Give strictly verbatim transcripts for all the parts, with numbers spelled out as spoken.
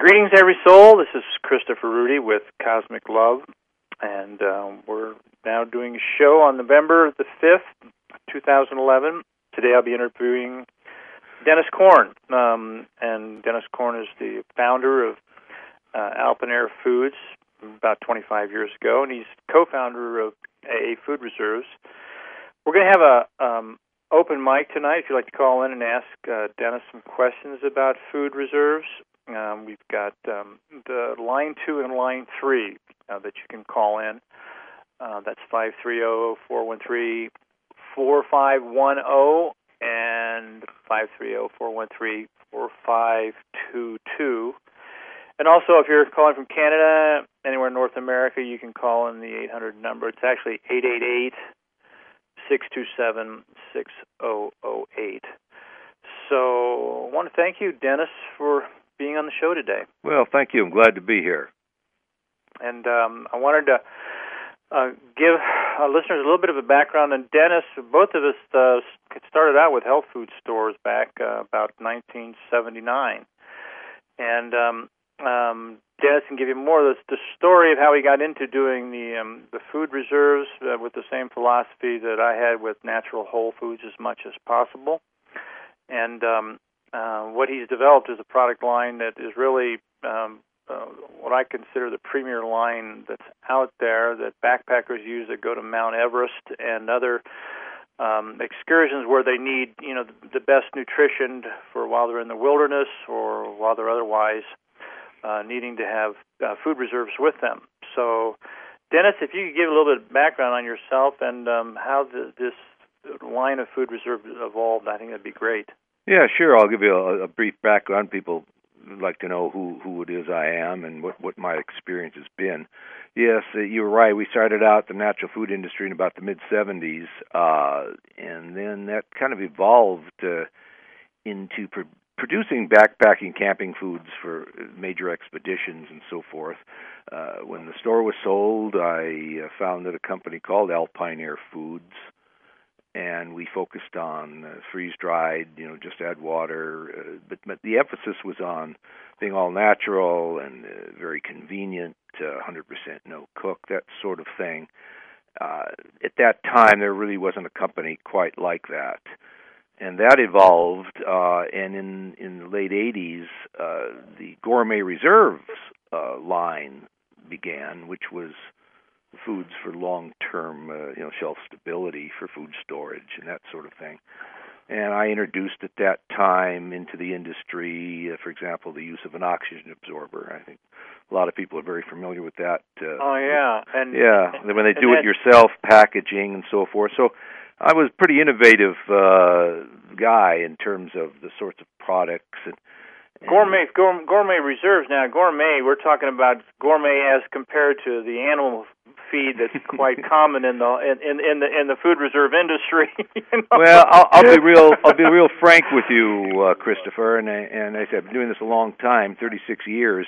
Greetings, every soul. This is Christopher Rudy with Cosmic Love, and um, we're now doing a show on November the fifth, two thousand eleven. Today I'll be interviewing Dennis Korn, um, and Dennis Korn is the founder of uh, Alpinair Foods about twenty-five years ago, and he's co-founder of A A Food Reserves. We're going to have a um, open mic tonight if you'd like to call in and ask uh, Dennis some questions about food reserves. Um, we've got um, the line two and line three uh, that you can call in. Uh, that's five three zero, four one three, four five one zero and five three zero, four one three, four five two two. And also, if you're calling from Canada, anywhere in North America, you can call in the eight hundred number. It's actually eight eight eight, six two seven, six zero zero eight. So I want to thank you, Dennis, for being on the show today. Well, thank you. I'm glad to be here. And um, I wanted to uh, give our listeners a little bit of a background on Dennis. Both of us uh, started out with health food stores back uh, about nineteen seventy-nine. And um, um, Dennis can give you more of the, the story of how he got into doing the um, the food reserves uh, with the same philosophy that I had with natural whole foods as much as possible. And um, uh, what he's developed is a product line that is really um, uh, what I consider the premier line that's out there that backpackers use that go to Mount Everest and other um, excursions where they need, you know, the, the best nutrition for while they're in the wilderness or while they're otherwise uh, needing to have uh, food reserves with them. So, Dennis, if you could give a little bit of background on yourself and um, how the, this line of food reserves evolved, I think that'd be great. Yeah, sure. I'll give you a, a brief background. People would like to know who, who it is I am and what, what my experience has been. Yes, uh, you were right. We started out the natural food industry in about the mid-seventies, uh, and then that kind of evolved uh, into pr- producing backpacking camping foods for major expeditions and so forth. Uh, when the store was sold, I uh, founded a company called Alpinair Foods, and we focused on uh, freeze-dried, you know, just add water. Uh, but, but the emphasis was on being all natural and uh, very convenient, uh, one hundred percent no-cook, that sort of thing. Uh, at that time, there really wasn't a company quite like that. And that evolved, uh, and in, in the late eighties, uh, the Gourmet Reserves uh, line began, which was foods for long-term, uh, you know, shelf stability for food storage and that sort of thing. And I introduced at that time into the industry, uh, for example, the use of an oxygen absorber. I think a lot of people are very familiar with that. Uh, oh, yeah. And yeah, and, when they do and it yourself, packaging and so forth. So I was a pretty innovative uh, guy in terms of the sorts of products and Gourmet, gourmet gourmet reserves. Now, gourmet, we're talking about gourmet as compared to the animal feed that's quite common in the in, in, in the in the food reserve industry. You know? Well, I'll, I'll be real. I'll be real frank with you, uh, Christopher. And I, and I said I've been doing this a long time, thirty-six years.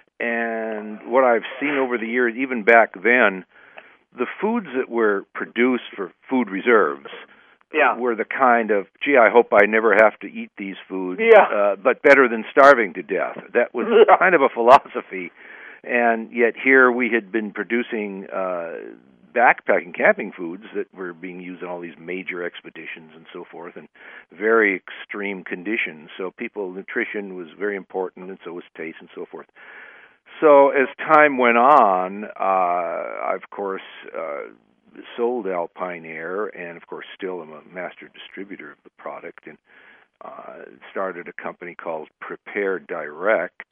And what I've seen over the years, even back then, the foods that were produced for food reserves. Yeah. Were the kind of, gee, I hope I never have to eat these foods, yeah. uh, but better than starving to death. That was yeah. kind of a philosophy. And yet here we had been producing uh, backpacking camping foods that were being used in all these major expeditions and so forth in very extreme conditions. So people, nutrition was very important, and so was taste and so forth. So as time went on, uh, I, of course, uh, sold Alpinair, and of course still am a master distributor of the product, and uh, started a company called Prepare Direct,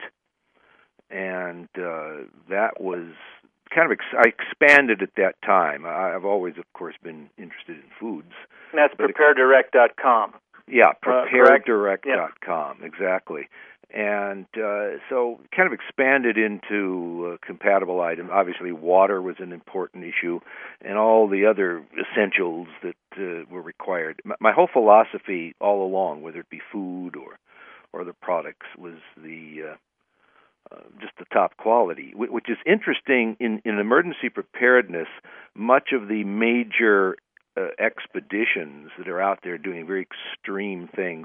and uh, that was kind of, ex- I expanded at that time. I, I've always, of course, been interested in foods. And that's prepare direct dot com. Yeah, prepare direct dot com, yeah. exactly. And uh, so kind of expanded into uh, compatible items. Obviously, water was an important issue, and all the other essentials that uh, were required. My, my whole philosophy all along, whether it be food or or the products, was the uh, uh, just the top quality, which is interesting. In, in emergency preparedness, much of the major uh, expeditions that are out there doing very extreme things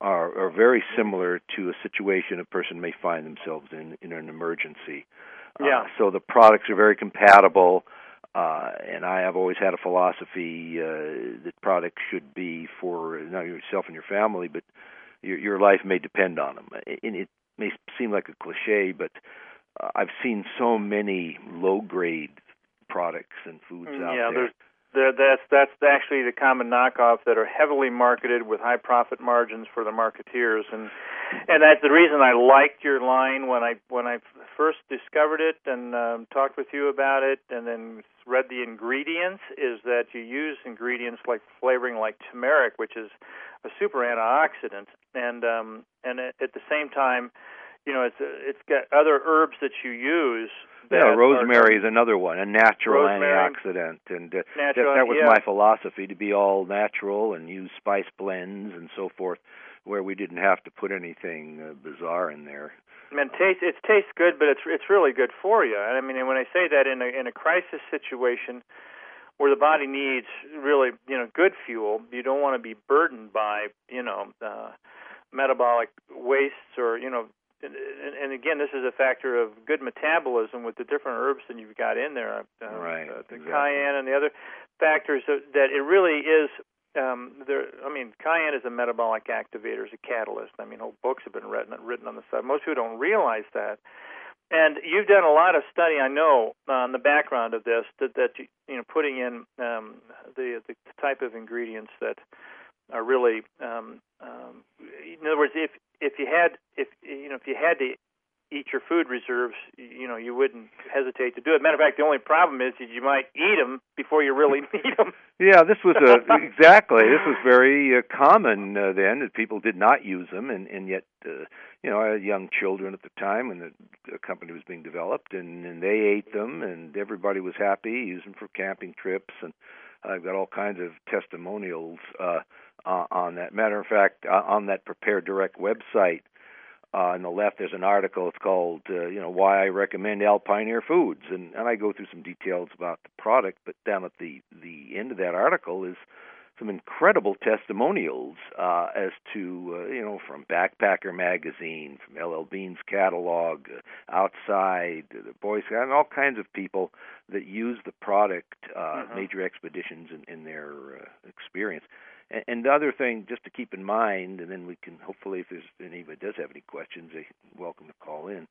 are, are very similar to a situation a person may find themselves in in an emergency. Yeah. Uh, so the products are very compatible, uh, and I have always had a philosophy uh, that products should be for not yourself and your family, but your, your life may depend on them. And it may seem like a cliche, but uh, I've seen so many low-grade products and foods out yeah, there. There's, there. That's that's actually the common knockoff that are heavily marketed with high profit margins for the marketeers, and and that's the reason I liked your line when I when I first discovered it and um, talked with you about it, and then read the ingredients. Is that you use ingredients like flavoring, like turmeric, which is a super antioxidant, and um, and at the same time, you know, it's it's got other herbs that you use. Yeah, rosemary is another one, a natural rosemary, antioxidant, and uh, natural, that, that was yeah. my philosophy, to be all natural and use spice blends and so forth, where we didn't have to put anything uh, bizarre in there. I mean, taste it tastes good, but it's it's really good for you. I mean, and when I say that in a in a crisis situation where the body needs really, you know, good fuel, you don't want to be burdened by, you know, uh, metabolic wastes or, you know. And, and again, this is a factor of good metabolism with the different herbs that you've got in there, uh, right? Uh, the exactly. cayenne and the other factors that, that it really is. Um, there, I mean, cayenne is a metabolic activator, is a catalyst. I mean, whole books have been written written on the side. Most people don't realize that. And you've done a lot of study, I know, on the background of this. That, that you, you know, putting in um, the the type of ingredients that are really, um, um, in other words, if if you had if you know if you had to eat your food reserves, you know, you wouldn't hesitate to do it. Matter of fact, the only problem is that you might eat them before you really need them. Yeah, this was a, exactly. This was very uh, common uh, then, that people did not use them, and and yet, uh, you know, I had young children at the time when the, the company was being developed, and, and they ate them, and everybody was happy, used them for camping trips, and I've got all kinds of testimonials uh, uh, on that. Matter of fact, uh, on that Prepare Direct website, Uh, on the left, there's an article. It's called, uh, you know, Why I Recommend Alpineer Foods, and, and I go through some details about the product. But down at the, the end of that article is some incredible testimonials uh, as to, uh, you know, from Backpacker Magazine, from L L Bean's catalog, uh, Outside, uh, the Boy Scouts, and all kinds of people that use the product, uh, Mm-hmm. major expeditions in, in their uh, experience. And the other thing, just to keep in mind, and then we can hopefully, if there's anybody does have any questions, they're welcome to call in.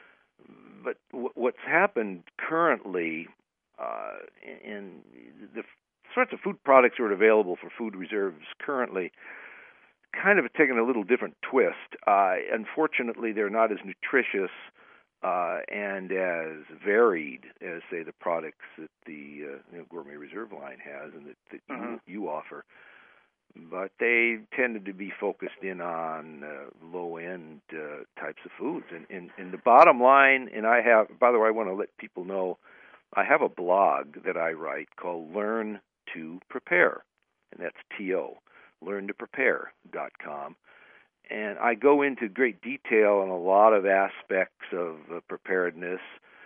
But w- what's happened currently, uh, in the sorts of food products that are available for food reserves currently, kind of taken a little different twist. Uh, unfortunately, they're not as nutritious uh, and as varied as, say, the products that the uh, you know, Gourmet Reserve line has and that, that mm-hmm. you, you offer. But they tended to be focused in on uh, low-end uh, types of foods. And, and, and the bottom line, and I have, by the way, I want to let people know, I have a blog that I write called Learn to Prepare, and that's T O, learn to prepare dot com. And I go into great detail on a lot of aspects of uh, preparedness,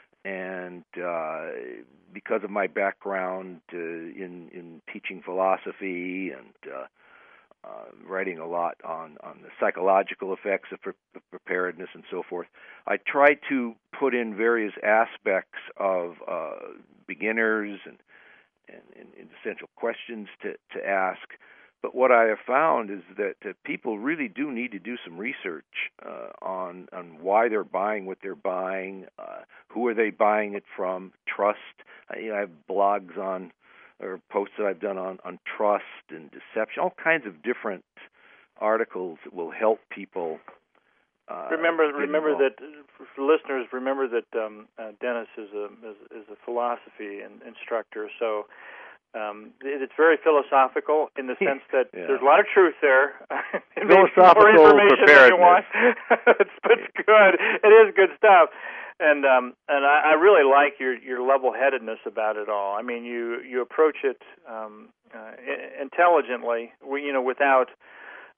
and uh, because of my background uh, in, in teaching philosophy and uh, Uh, writing a lot on, on the psychological effects of, pre- of preparedness and so forth, I try to put in various aspects of uh, beginners and, and, and essential questions to, to ask. But what I have found is that uh, people really do need to do some research uh, on on why they're buying what they're buying, uh, who are they buying it from, trust. I, you know, I have blogs on or posts that I've done on, on trust and deception, all kinds of different articles that will help people. Uh, remember, remember involved. that for listeners, remember that um, uh, Dennis is a is, is a philosophy and instructor, so um, it's very philosophical in the sense that yeah. there's a lot of truth there. Philosophical more information preparedness. Than you want. it's, it's good. It is good stuff. And um, and I, I really like your, your level-headedness about it all. I mean, you, you approach it um, uh, intelligently, you know, without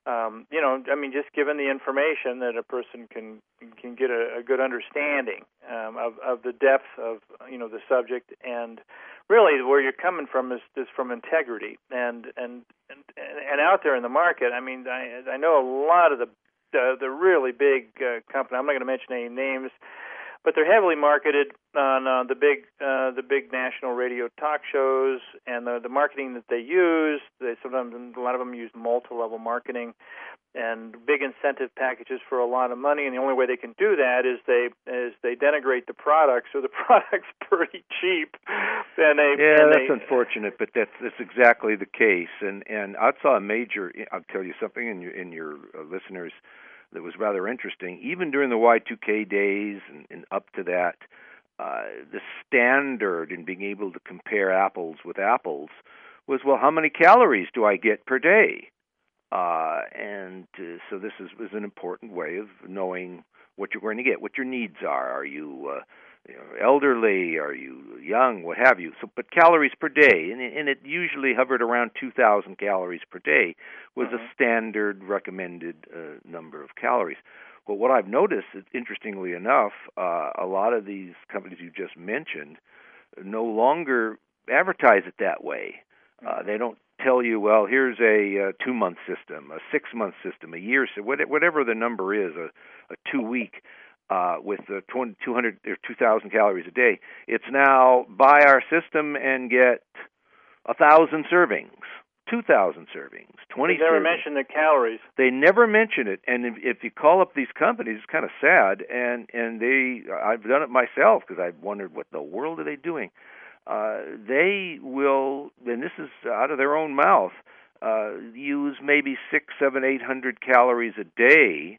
um, you know, I mean, just given the information that a person can can get a, a good understanding um, of of the depth of you know the subject, and really where you're coming from is, is from integrity, and and and and out there in the market. I mean, I I know a lot of the the, the really big uh, companies. I'm not going to mention any names, but they're heavily marketed on uh, the big uh, the big national radio talk shows, and the, the marketing that they use. They sometimes a lot of them use multi-level marketing and big incentive packages for a lot of money. And the only way they can do that is they is they denigrate the product, so the product's pretty cheap. And they yeah, and that's they, unfortunate, but that's that's exactly the case. And and I saw a major. I'll tell you something in your in your uh, listeners. That was rather interesting. Even during the Y two K days and, and up to that, uh, the standard in being able to compare apples with apples was, well, how many calories do I get per day? Uh, and uh, so this is, is an important way of knowing what you're going to get, what your needs are. Are you, uh, you know, elderly? Are you young? What have you? So, but calories per day, and, and it usually hovered around two thousand calories per day was mm-hmm. a standard recommended uh, number of calories. Well, what I've noticed, interestingly enough, uh, a lot of these companies you just mentioned no longer advertise it that way. Uh, they don't tell you, well, here's a, a two-month system, a six-month system, a year, so whatever the number is, a, a two-week uh, with uh, two hundred or two thousand calories a day. It's now buy our system and get one thousand servings, two thousand servings, twenty servings. They never mention the calories. They never mention it, and if, if you call up these companies, it's kind of sad, and, and they, I've done it myself because I've wondered what the world are they doing. Uh, they will, and this is out of their own mouth, uh, use maybe six, seven, eight hundred calories a day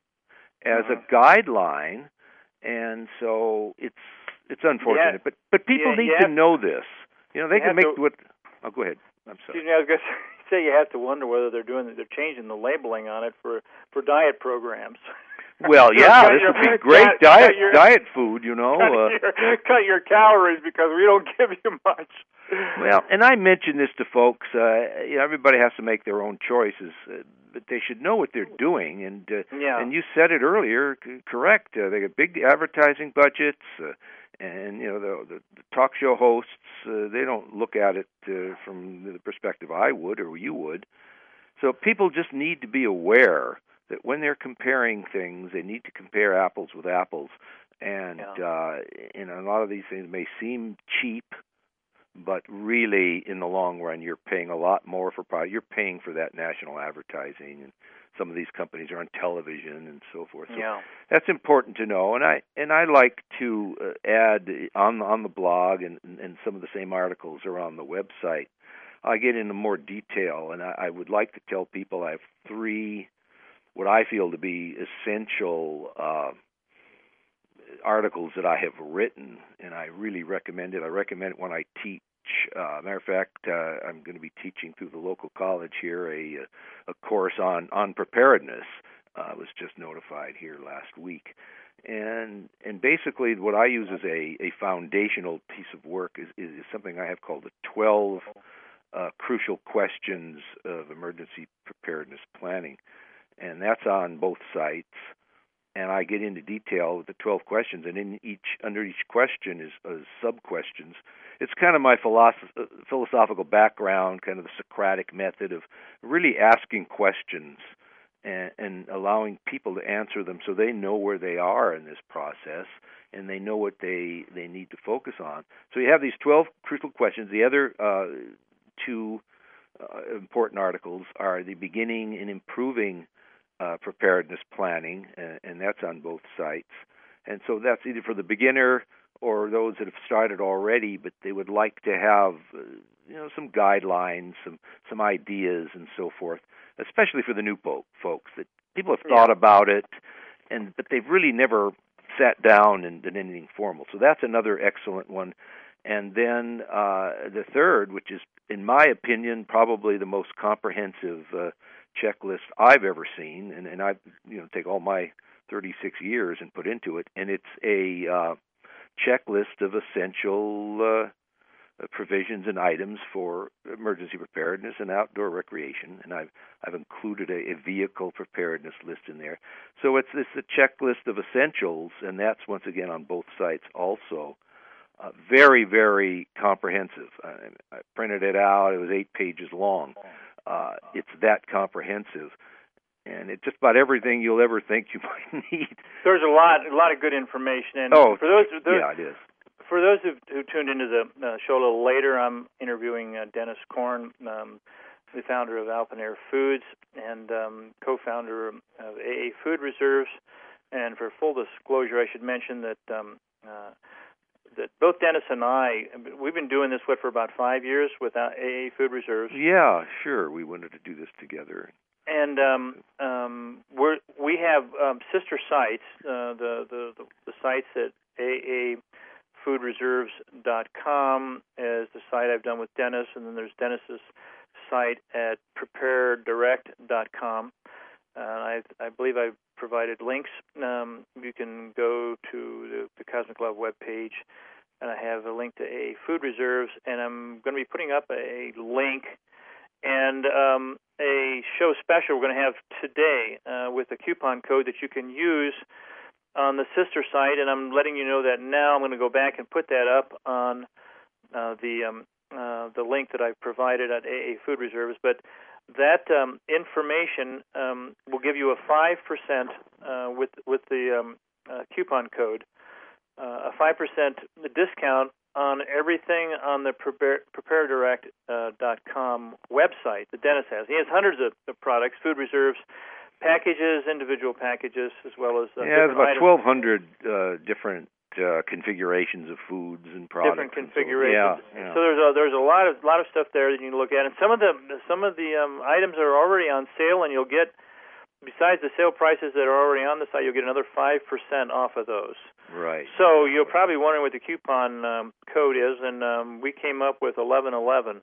as uh-huh. a guideline, and so it's it's unfortunate. Yeah. But but people yeah, need to know this. You know, they you can make to, what. Oh, go ahead. I'm sorry. Excuse me, I was going to say you have to wonder whether they're doing they're changing the labeling on it for for diet programs. Well, yeah, this your, would be great cut, diet cut your, diet food, you know. Cut, uh, your, cut your calories because we don't give you much. Well, and I mention this to folks. Uh, you know, everybody has to make their own choices, uh, but they should know what they're doing. And uh, yeah. and you said it earlier, c- correct? Uh, they got big advertising budgets, uh, and you know the, the, the talk show hosts. Uh, they don't look at it uh, from the perspective I would or you would. So people just need to be aware that when they're comparing things, they need to compare apples with apples. And yeah. uh, and a lot of these things may seem cheap, but really, in the long run, you're paying a lot more for product. You're paying for that national advertising, and some of these companies are on television and so forth. So yeah. that's important to know. And I and I like to uh, add on on the blog and and some of the same articles are on the website. I get into more detail, and I, I would like to tell people I have three what I feel to be essential uh, articles that I have written, and I really recommend it. I recommend it when I teach. Uh, matter of fact, uh, I'm going to be teaching through the local college here a a course on on preparedness. I uh, was just notified here last week, and and basically what I use as a, a foundational piece of work is, is something I have called the twelve uh, crucial questions of emergency preparedness planning, and that's on both sites. And I get into detail with the twelve questions, and in each under each question is uh, sub-questions. It's kind of my philosoph- philosophical background, kind of the Socratic method of really asking questions and, and allowing people to answer them so they know where they are in this process and they know what they, they need to focus on. So you have these twelve crucial questions. The other uh, two uh, important articles are the beginning and improving Uh, preparedness planning, and, and that's on both sites. And so that's either for the beginner or those that have started already, but they would like to have, uh, you know, some guidelines, some some ideas, and so forth. Especially for the new po- folks, that people have thought yeah. about it, and but they've really never sat down and done anything formal. So that's another excellent one. And then uh, the third, which is, in my opinion, probably the most comprehensive Uh, checklist I've ever seen, and, and I've you know take all my thirty-six years and put into it, and it's a uh, checklist of essential uh, uh, provisions and items for emergency preparedness and outdoor recreation, and I've I've included a, a vehicle preparedness list in there. So it's it's a checklist of essentials, and that's once again on both sites also. Uh, very, very comprehensive. I, I printed it out. It was eight pages long. Uh, it's that comprehensive, and it's just about everything you'll ever think you might need. There's a lot, a lot of good information. And oh, for those, those, yeah, it is. For those who, who tuned into the uh, show a little later, I'm interviewing uh, Dennis Korn, um, the founder of Alpenair Foods and um, co-founder of A A Food Reserves. And for full disclosure, I should mention that um, uh, that both Dennis and I, we've been doing this what for about five years with A A Food Reserves. Yeah, sure. We wanted to do this together. And um, um, we're, we have um, sister sites, uh, the, the, the, the sites at A A food reserves dot com is the site I've done with Dennis, and then there's Dennis's site at prepare direct dot com. Uh, I, I believe I've provided links. Um, you can go to the, the Cosmic Love webpage, and I have a link to A A Food Reserves, and I'm going to be putting up a link and um, a show special we're going to have today uh, with a coupon code that you can use on the sister site, and I'm letting you know that now. I'm going to go back and put that up on uh, the um, uh, the link that I provided at A A Food Reserves. But that um, information um, will give you a five percent uh, with with the um, uh, coupon code, uh, a five percent discount on everything on the prepare, prepare direct dot com website that Dennis has. He has hundreds of, of products, Food Reserves packages, individual packages, as well as uh, yeah, different about items. twelve hundred uh, different uh, configurations of foods and products. Different configurations. So, yeah, yeah. so there's a there's a lot of lot of stuff there that you can look at, and some of the some of the um, items are already on sale, and you'll get, besides the sale prices that are already on the site, you'll get another five percent off of those. Right. So you're probably wondering what the coupon um, code is, and um, we came up with eleven eleven.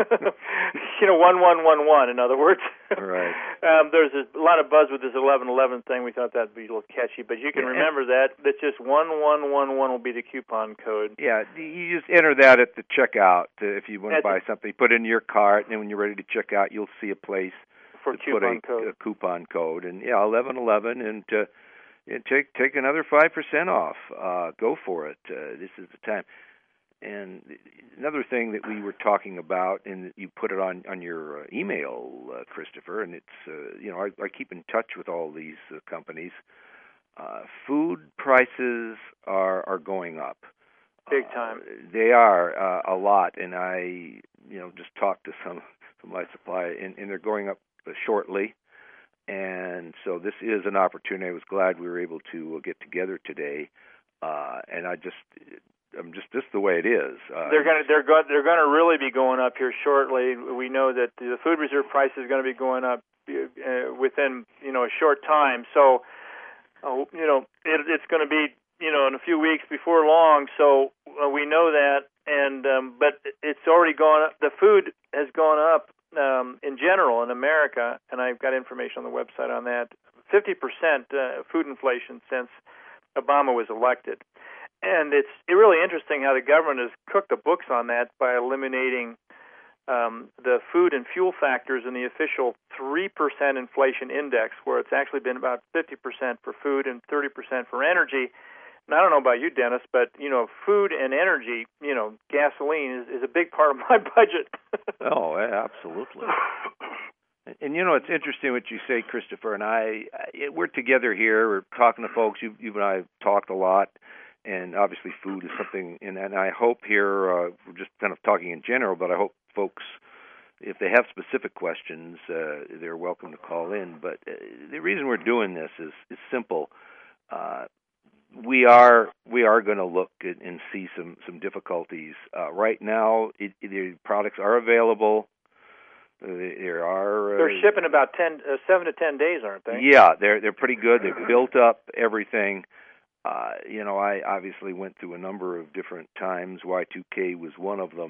You know, one one one one. In other words. Right. um, there's a lot of buzz with this eleven eleven thing. We thought that'd be a little catchy, but you can yeah. remember that. That's just one one one one will be the coupon code. Yeah, you just enter that at the checkout uh, if you want to at buy the, something. Put it in your cart, and when you're ready to check out, you'll see a place for to coupon put a, code. a coupon code, and yeah, eleven eleven, and uh, and take take another five percent off. Uh, go for it. Uh, this is the time. And another thing that we were talking about, and you put it on on your uh, email, uh, Christopher, and it's uh, you know I, I keep in touch with all these uh, companies. Uh, food prices are are going up. Big time. Uh, they are uh, a lot, and I you know just talked to some from my supplier, and, and they're going up shortly. And so this is an opportunity. I was glad we were able to uh, get together today. Uh, and I just, I'm just just the way it is. Uh, they're going to they're going they're going to really be going up here shortly. We know that the food reserve price is going to be going up uh, within you know a short time. So uh, you know it, it's going to be you know in a few weeks before long. So uh, we know that, and um, but it's already gone up. The food has gone up. Um, in general in America, and I've got information on the website on that, fifty percent uh, food inflation since Obama was elected. And it's it really interesting how the government has cooked the books on that by eliminating um, the food and fuel factors in the official three percent inflation index, where it's actually been about fifty percent for food and thirty percent for energy. And I don't know about you, Dennis, but, you know, food and energy, you know, gasoline is, is a big part of my budget. Oh, absolutely. and, and, you know, it's interesting what you say, Christopher, and I, I we're together here. We're talking to folks. You, you and I have talked a lot, and obviously food is something, and, and I hope here, uh, we're just kind of talking in general, but I hope folks, if they have specific questions, uh, they're welcome to call in. But uh, the reason we're doing this is, is simple. Uh, We are we are going to look at, and see some some difficulties uh, right now. It, it, the products are available. Uh, there are. Uh, they're shipping about ten, uh, seven to ten days, aren't they? Yeah, they're they're pretty good. They've built up everything. Uh, you know, I obviously went through a number of different times. Y two K was one of them.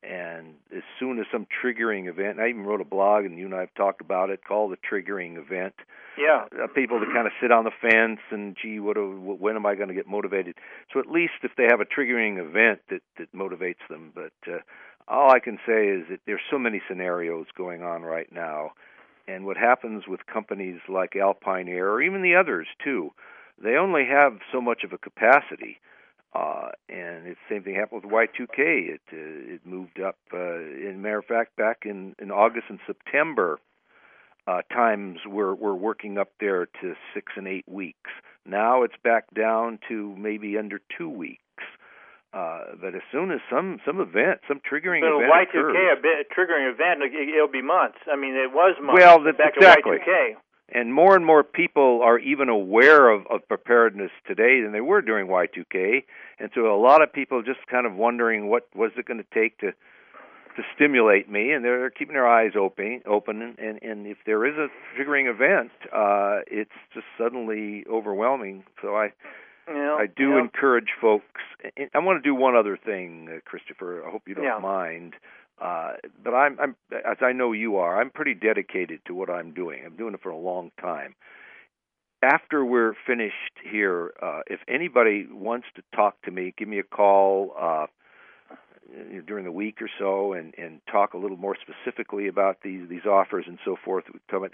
And as soon as some triggering event, I even wrote a blog, and you and I have talked about it, called the triggering event. Yeah. Uh, people that kind of sit on the fence and, gee, what? Do, when am I going to get motivated? So at least if they have a triggering event that, that motivates them. But uh, all I can say is that there's so many scenarios going on right now. And what happens with companies like Alpine Air, or even the others too, they only have so much of a capacity. Uh, and the same thing happened with Y two K. It uh, it moved up. Uh, in matter of fact, back in, in August and September, uh, times were were working up there to six and eight weeks. Now it's back down to maybe under two weeks. Uh, but as soon as some some event, some triggering so event Y two K, occurs, a bit, triggering event, it'll be months. I mean, it was months. Well, that's back exactly. at Y two K. And more and more people are even aware of, of preparedness today than they were during Y two K. And so a lot of people just kind of wondering what was it going to take to to stimulate me, and they're keeping their eyes open. Open, and, and if there is a triggering event, uh, it's just suddenly overwhelming. So I Yeah, I do yeah. encourage folks. I want to do one other thing, uh, Christopher. I hope you don't Yeah. mind. Uh, but I'm, I'm, as I know you are, I'm pretty dedicated to what I'm doing. I'm doing it for a long time. After we're finished here, uh, if anybody wants to talk to me, give me a call uh, during the week or so, and, and talk a little more specifically about these these offers and so forth.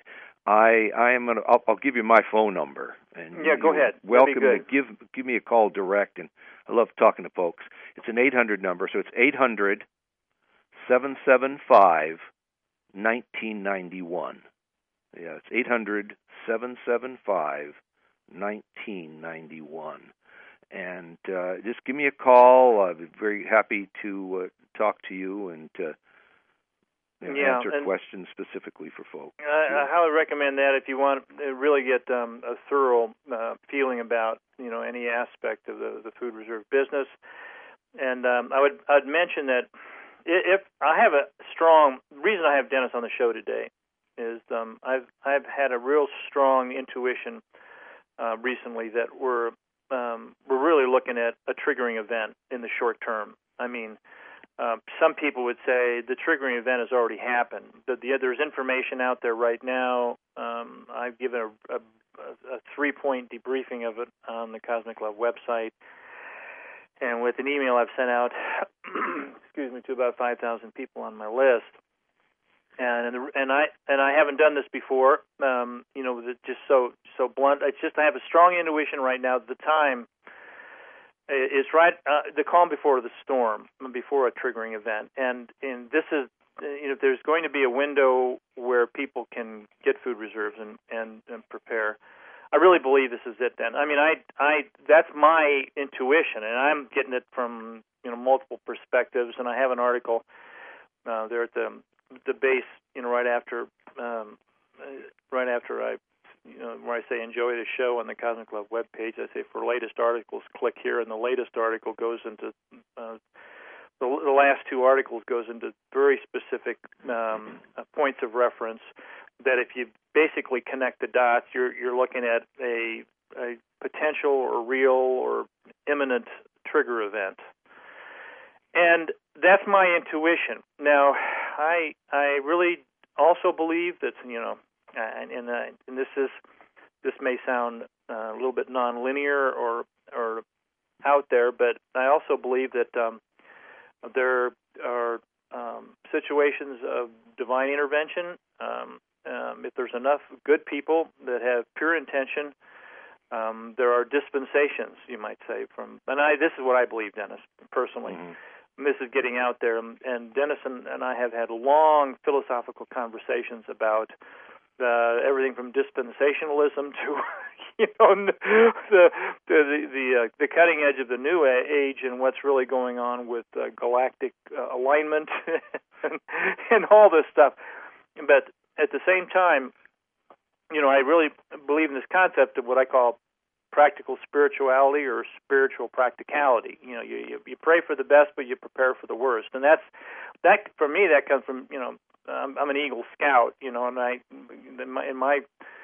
I I am gonna. I'll, I'll give you my phone number. And yeah, go ahead. Welcome to give give me a call direct, and I love talking to folks. It's an eight hundred number, so it's eight hundred. seven seven five, one nine nine one. Yeah, it's eight hundred, seven seven five, one nine nine one. And uh, just give me a call. I'll be very happy to uh, talk to you and uh, you know, yeah, answer and questions specifically for folks. I, I highly recommend that if you want to really get um, a thorough uh, feeling about you know any aspect of the, the food reserve business. And um, I would I'd mention that if I have a strong reason I have Dennis on the show today is um, I've I've had a real strong intuition uh, recently that we're um, we're really looking at a triggering event in the short term. I mean, uh, some people would say the triggering event has already happened. The, the, there's information out there right now. Um, I've given a, a, a three-point debriefing of it on the Cosmic Love website. And with an email I've sent out, excuse me, to about five thousand people on my list, and and I and I haven't done this before, um, you know, just so so blunt. It's just I have a strong intuition right now. The time is right, uh, the calm before the storm, before a triggering event, and and this is, you know, there's going to be a window where people can get food reserves and and, and prepare. I really believe this is it. Then, I mean, I, I, that's my intuition, and I'm getting it from you know multiple perspectives. And I have an article uh, there at the the base, you know, right after, um, right after I, you know, where I say enjoy the show on the Cosmic Love webpage. I say for latest articles, click here, and the latest article goes into uh, the, the last two articles goes into very specific um, uh, points of reference. That if you basically connect the dots, you're you're looking at a, a potential or real or imminent trigger event, and that's my intuition. Now, I I really also believe that you know, and and, uh, and this is this may sound uh, a little bit nonlinear or or out there, but I also believe that um, there are um, situations of divine intervention. Um, Um, if there's enough good people that have pure intention, um, there are dispensations, you might say, from, and I, this is what I believe, Dennis, personally. Mm-hmm. This is getting out there, and Dennis and, and I have had long philosophical conversations about uh, everything from dispensationalism to, you know, the the the, uh, the cutting edge of the new age and what's really going on with uh, galactic uh, alignment and, and all this stuff, but at the same time, you know, I really believe in this concept of what I call practical spirituality or spiritual practicality. You know, you, you you pray for the best, but you prepare for the worst, and that's that for me. That comes from you know, I'm, I'm an Eagle Scout, you know, and I in my, in my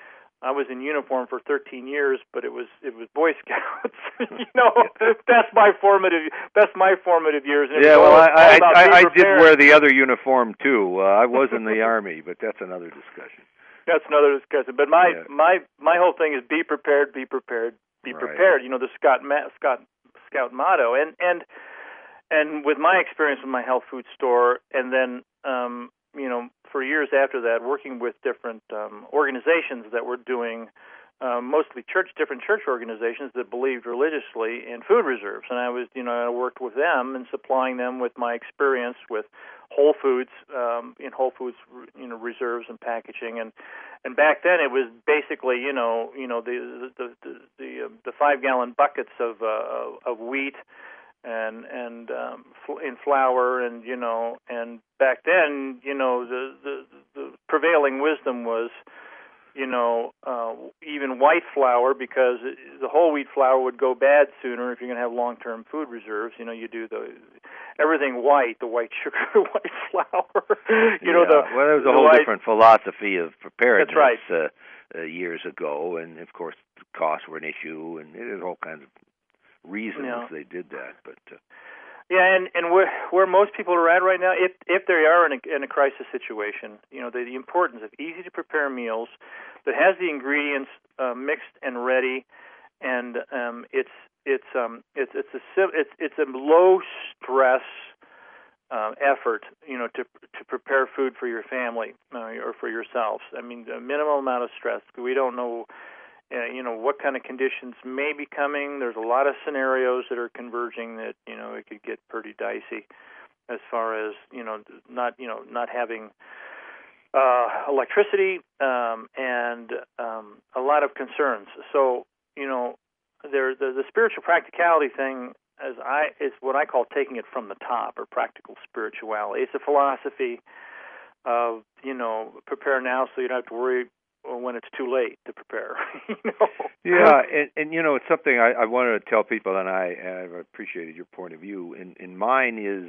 I was in uniform for thirteen years, but it was it was Boy Scouts. you know, that's my formative that's my formative years. And yeah, well, I I, I, I did wear the other uniform too. Uh, I was in the Army, but that's another discussion. That's another discussion. But my yeah. my my whole thing is be prepared, be prepared, be right. prepared. You know, the Scott Ma- Scott Scout motto, and and and with my experience with my health food store, and then um, you know, for years after that, working with different um, organizations that were doing uh, mostly church, different church organizations that believed religiously in food reserves, and I was, you know, I worked with them and supplying them with my experience with Whole Foods, um, in Whole Foods, you know, reserves and packaging, and and back then it was basically, you know, you know, the the the the, uh, the five gallon buckets of uh, of wheat. And and um, in flour, and you know, and back then, you know, the the, the prevailing wisdom was, you know, uh, even white flour, because it, the whole wheat flour would go bad sooner if you're going to have long-term food reserves. You know, you do the everything white, the white sugar, white flour. you yeah. know, the well, there was a whole white, different philosophy of preparedness. That's right. Uh, uh, years ago, and of course, the costs were an issue, and there's all kinds of reasons yeah. they did that, but uh, yeah, and and where where most people are at right now, if if they are in a, in a crisis situation, you know, the, the importance of easy to prepare meals that has the ingredients uh, mixed and ready, and um, it's it's um it's it's a it's it's a low stress uh, effort, you know, to to prepare food for your family uh, or for yourselves. I mean, the minimal amount of stress. We don't know. Uh, you know, what kind of conditions may be coming. There's a lot of scenarios that are converging that, you know, it could get pretty dicey as far as, you know, not, you know, not having uh, electricity um, and um, a lot of concerns. So, you know, there the, the spiritual practicality thing as I is what I call taking it from the top, or practical spirituality. It's a philosophy of, you know, prepare now so you don't have to worry when it's too late to prepare. you know? Yeah, and, and you know, it's something I, I wanted to tell people, and I have appreciated your point of view. And, and mine is,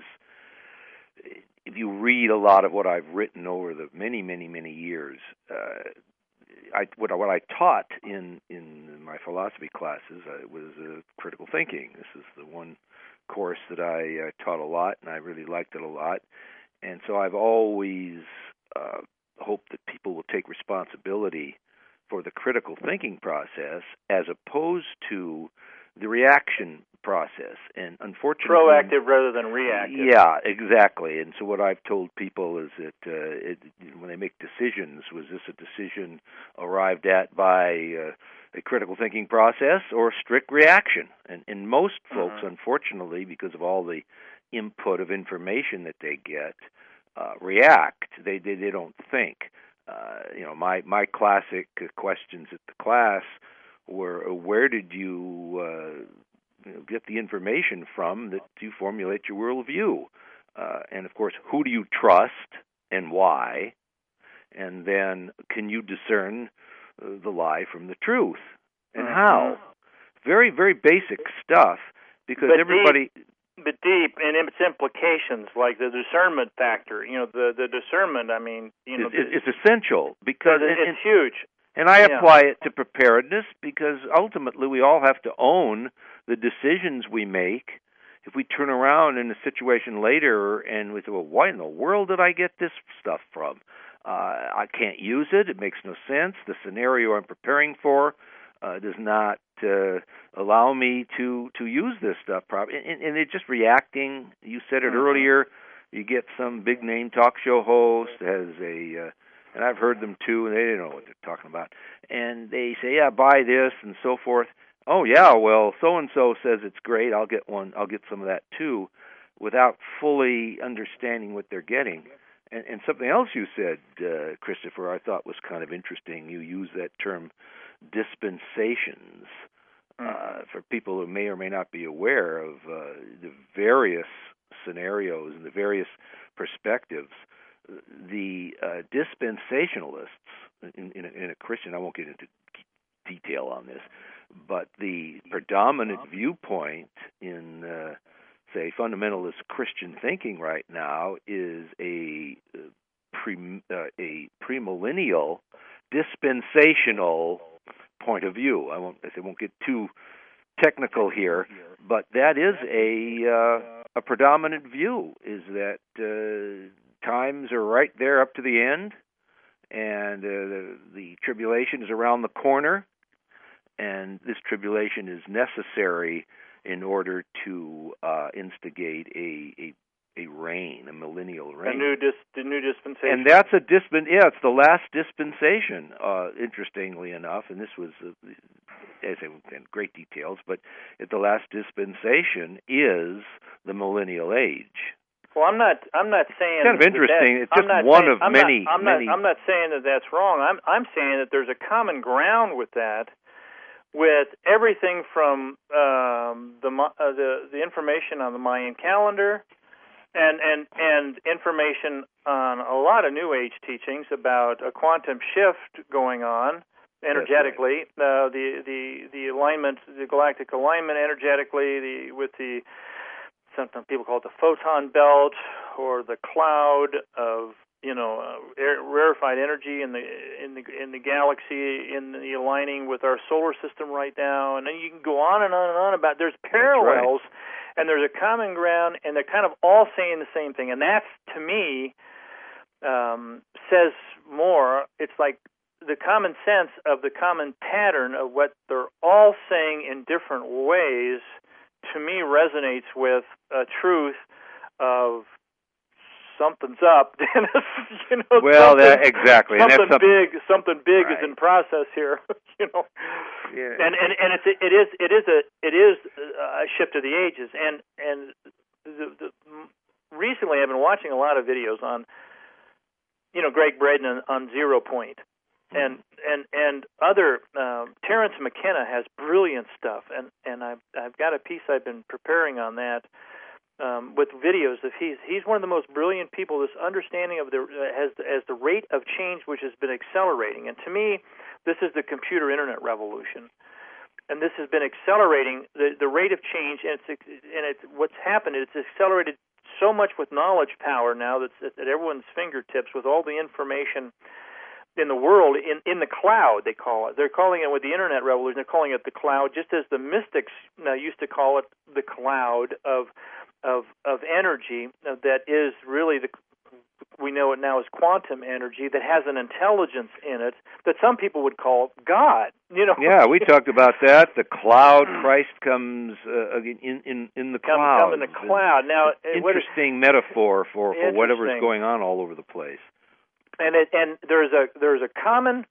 if you read a lot of what I've written over the many, many, many years, uh, I what, I, what I taught in in my philosophy classes uh, was uh, critical thinking. This is the one course that I uh, taught a lot, and I really liked it a lot. And so I've always uh, hope that people will take responsibility for the critical thinking process as opposed to the reaction process. And unfortunately, proactive rather than reactive. Yeah, exactly. And so what I've told people is that uh, it, when they make decisions, was this a decision arrived at by uh, a critical thinking process or strict reaction? And, and most folks, mm-hmm. unfortunately, because of all the input of information that they get, Uh, react. They, they they don't think. Uh, you know, my my classic questions at the class were, where did you, uh, you know, get the information from that you formulate your worldview? Uh, and of course, who do you trust and why? And then, can you discern uh, the lie from the truth? And mm-hmm. how? Very very basic stuff, because but everybody. Deep. But deep in its implications, like the discernment factor, you know, the, the discernment, I mean, you know... It's, it's essential, because... It's, and, it's huge. And I yeah. apply it to preparedness, because ultimately we all have to own the decisions we make. If we turn around in a situation later and we say, well, why in the world did I get this stuff from? Uh, I can't use it. It makes no sense. The scenario I'm preparing for uh, does not uh, allow me to, to use this stuff properly. And, and it's just reacting. You said it mm-hmm. earlier. You get some big-name talk show host has a, uh, and I've heard them too, and they don't know what they're talking about. And they say, yeah, buy this and so forth. Oh, yeah, well, so-and-so says it's great. I'll get one. I'll get some of that too, without fully understanding what they're getting. And, and something else you said, uh, Christopher, I thought was kind of interesting. You used that term, dispensations, uh, for people who may or may not be aware of uh, the various scenarios and the various perspectives. The uh, dispensationalists in, in, a, in a Christian, I won't get into detail on this, but the predominant viewpoint in, uh, say, fundamentalist Christian thinking right now is a pre, uh, a premillennial dispensational point of view. I won't I won't get too technical here, but that is a uh, a predominant view, is that uh, times are right there up to the end, and uh, the, the tribulation is around the corner, and this tribulation is necessary in order to uh, instigate a, a a reign, a millennial reign. A new dis, the new dispensation. And that's a dispen. Yeah, it's the last dispensation. Uh, interestingly enough, and this was, uh, as in great details, but the last dispensation is the millennial age. Well, I'm not. I'm not saying. It's kind of interesting. That, it's just not one saying, of I'm many. Not, I'm many. not. I'm not saying that that's wrong. I'm. I'm saying that there's a common ground with that, with everything from um, the uh, the the information on the Mayan calendar. And, and and information on a lot of New Age teachings about a quantum shift going on energetically, right. uh, the the the alignment, the galactic alignment energetically, the with the sometimes people call it the photon belt or the cloud of you know uh, rarefied energy in the in the in the galaxy, in the aligning with our solar system right now, and then you can go on and on and on about. There's parallels. That's right. And there's a common ground, and they're kind of all saying the same thing. And that's, to me, um, says more. It's like the common sense of the common pattern of what they're all saying in different ways, to me, resonates with a truth of something's up, Dennis. you know, well, that, exactly. Something and that's big, something big right. is in process here. you know, yeah. and and and it's it is it is a it is a shift of the ages. And and the, the, recently, I've been watching a lot of videos on, you know, Greg Braden on, on Zero Point, mm-hmm. and and and other. Uh, Terence McKenna has brilliant stuff, and and I've I've got a piece I've been preparing on that. Um, with videos of he's he's one of the most brilliant people. This understanding of the uh, as as the rate of change which has been accelerating, and to me, this is the computer internet revolution, and this has been accelerating the, the rate of change. And it's and it's what's happened. It's accelerated so much with knowledge power now that's at everyone's fingertips with all the information in the world in in the cloud. They call it. They're calling it with the internet revolution. They're calling it the cloud, just as the mystics uh, used to call it the cloud of. Of, of energy that is really the we know it now as quantum energy that has an intelligence in it that some people would call God. You know. Yeah, we talked about that. The cloud, Christ comes uh, in in in the cloud. Come in the cloud. Now, interesting is, metaphor for, for whatever's going on all over the place. And it, and there's a there's a common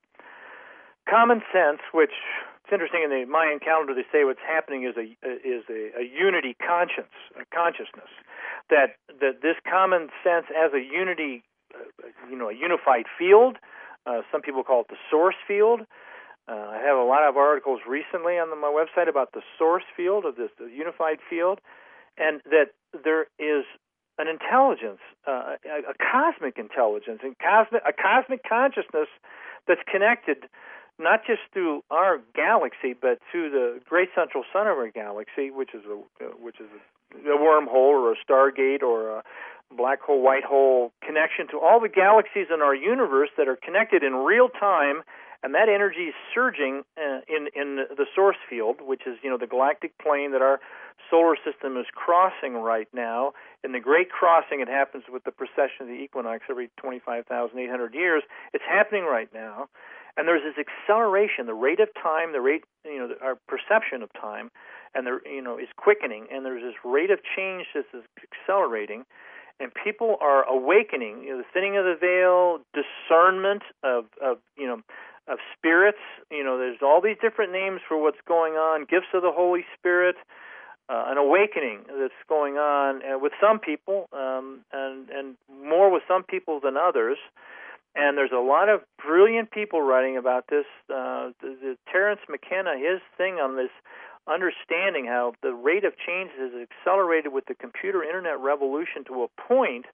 common sense which. It's interesting in the Mayan calendar they say what's happening is a is a, a unity conscience, a consciousness, that that this common sense as a unity, uh, you know, a unified field. Uh, some people call it the source field. Uh, I have a lot of articles recently on the, my website about the source field of this the unified field, and that there is an intelligence, uh, a, a cosmic intelligence, and cosmic a cosmic consciousness that's connected. Not just through our galaxy, but through the great central sun of our galaxy, which is a uh, which is a, a wormhole or a stargate or a black hole, white hole connection to all the galaxies in our universe that are connected in real time, and that energy is surging uh, in in the source field, which is you know the galactic plane that our solar system is crossing right now. In the great crossing, it happens with the precession of the equinox every twenty-five thousand eight hundred years. It's happening right now. And there's this acceleration, the rate of time, the rate, you know, our perception of time, and the, you know, is quickening. And there's this rate of change that is accelerating, and people are awakening. You know, the thinning of the veil, discernment of, of, you know, of spirits. You know, there's all these different names for what's going on. Gifts of the Holy Spirit, uh, an awakening that's going on uh, with some people, um, and and more with some people than others. And there's a lot of brilliant people writing about this. Uh, the, the Terence McKenna, his thing on this understanding how the rate of change has accelerated with the computer internet revolution to a point,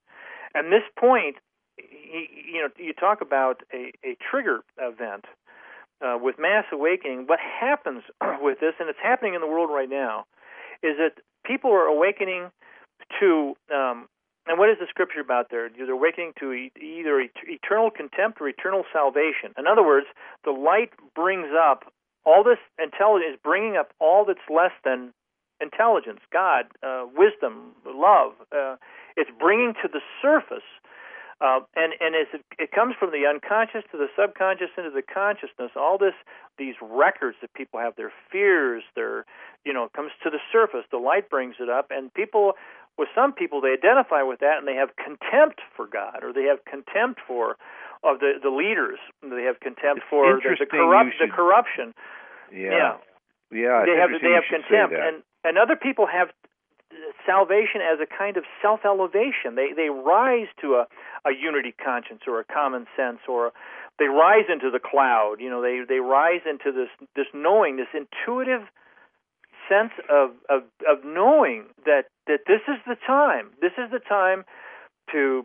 and this point, he, you know, you talk about a, a trigger event uh, with mass awakening. What happens with this, and it's happening in the world right now, is that people are awakening to um, And what is the scripture about there? They're awakening to e- either et- eternal contempt or eternal salvation. In other words, the light brings up all this intelligence, bringing up all that's less than intelligence, God, uh, wisdom, love. Uh, it's bringing to the surface, uh, and and as it, it comes from the unconscious to the subconscious into the consciousness, all this, these records that people have, their fears, their, you know, comes to the surface. The light brings it up, and people. With some people, they identify with that, and they have contempt for God, or they have contempt for of the, the leaders. They have contempt it's for the, the, corrupt, should, the corruption. Yeah, yeah. yeah they have they have you contempt, and and other people have salvation as a kind of self-elevation. They they rise to a, a unity conscience or a common sense, or they rise into the cloud. You know, they they rise into this this knowing, this intuitive sense of, of of knowing that that this is the time. This is the time to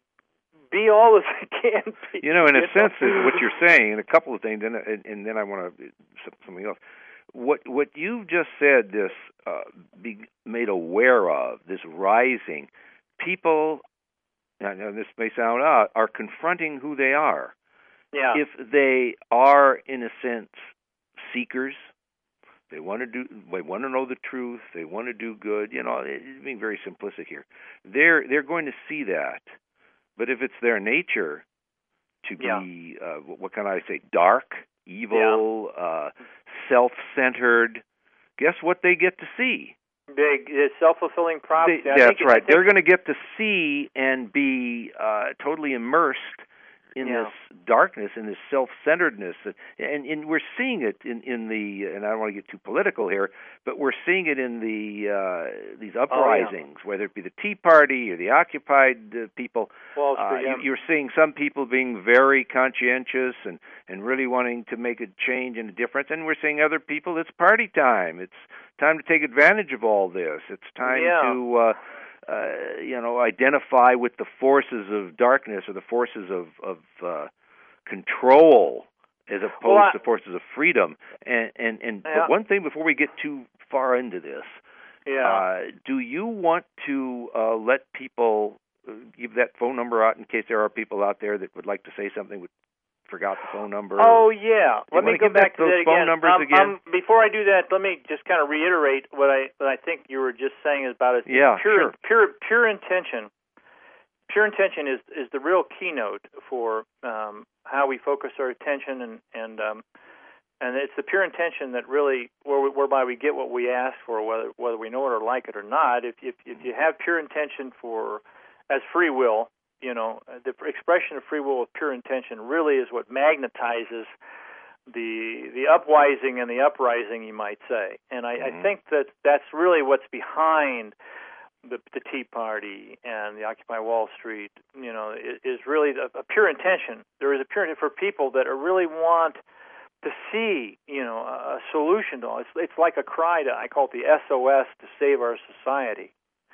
be all as I can be. You know, in a you sense, know? what you're saying, and a couple of things, and, and, and then I want to something else. What what you've just said, this uh, be made aware of, this rising, people, now, now this may sound odd, are confronting who they are. Yeah. If they are, in a sense, seekers, they want to do. They want to know the truth. They want to do good. You know, it's being very simplistic here. They're they're going to see that. But if it's their nature to yeah. be, uh, what can I say, dark, evil, yeah. uh, self-centered, guess what they get to see? Big, self-fulfilling prophecy. They, that's right. They're going to get to see and be uh, totally immersed in yeah. this darkness, in this self-centeredness, and, and we're seeing it in, in the, and I don't want to get too political here, but we're seeing it in the uh, these uprisings, oh, yeah. whether it be the Tea Party or the Occupy uh, people. Wall Street, uh, yeah. you, you're seeing some people being very conscientious and, and really wanting to make a change and a difference, and we're seeing other people, it's party time. It's time to take advantage of all this. It's time yeah. to... Uh, Uh, you know, identify with the forces of darkness or the forces of, of uh, control as opposed well, I, to forces of freedom. And and, and yeah. but one thing before we get too far into this, yeah. uh, do you want to uh, let people uh, give that phone number out in case there are people out there that would like to say something with forgot the phone number? Oh, yeah. Let me go back that, to that those phone again. numbers um, again. Um, before I do that, let me just kind of reiterate what I what I think you were just saying about it. Yeah, pure, sure. Pure, pure intention. Pure intention is, is the real keynote for um, how we focus our attention, and and um, and it's the pure intention that really where we, whereby we get what we ask for, whether whether we know it or like it or not. If if, if you have pure intention for as free will. You know, the expression of free will with pure intention really is what magnetizes the the upwising and the uprising, you might say. And I, mm-hmm. I think that that's really what's behind the, the Tea Party and the Occupy Wall Street. You know, is, is really a, a pure intention. There is a pure intention for people that really want to see, you know, a solution to all. It's it's like a cry to, I call it the S O S to save our society.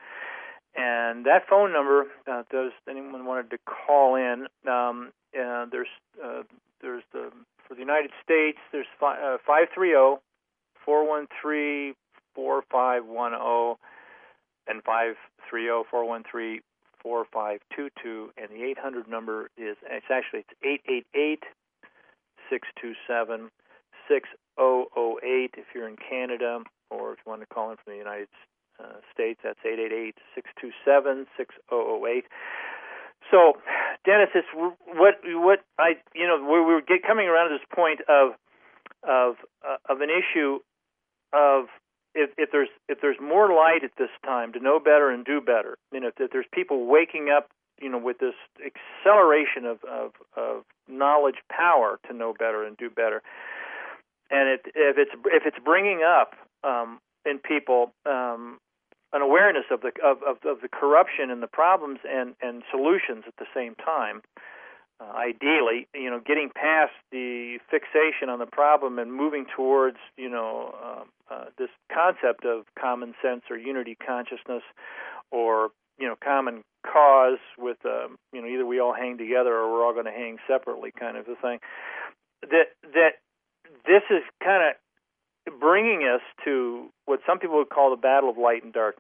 And that phone number, uh, does anyone wanted to call in? Um, uh, there's uh, there's the for the United States. There's five three zero, four one three, four five one zero, and five three zero, four one three, four five two two. And the eight hundred number is it's actually it's eight eight eight, six two seven, six zero zero eight if you're in Canada, or if you want to call in from the United States. Uh, states, that's eight eight eight, six two seven, six zero zero eight. So, Dennis, it's what what I you know we we're get coming around to this point of of uh, of an issue of if, if there's if there's more light at this time to know better and do better. You know, if, if there's people waking up, you know, with this acceleration of, of of knowledge power to know better and do better, and it, if it's if it's bringing up um, in people um, an awareness of the of, of, of the corruption and the problems and, and solutions at the same time. Uh, ideally, you know, getting past the fixation on the problem and moving towards, you know, uh, uh, this concept of common sense or unity consciousness, or you know, common cause with, um, you know, either we all hang together or we're all going to hang separately, kind of a thing. That that this is kind of bringing us to what some people would call the battle of light and darkness.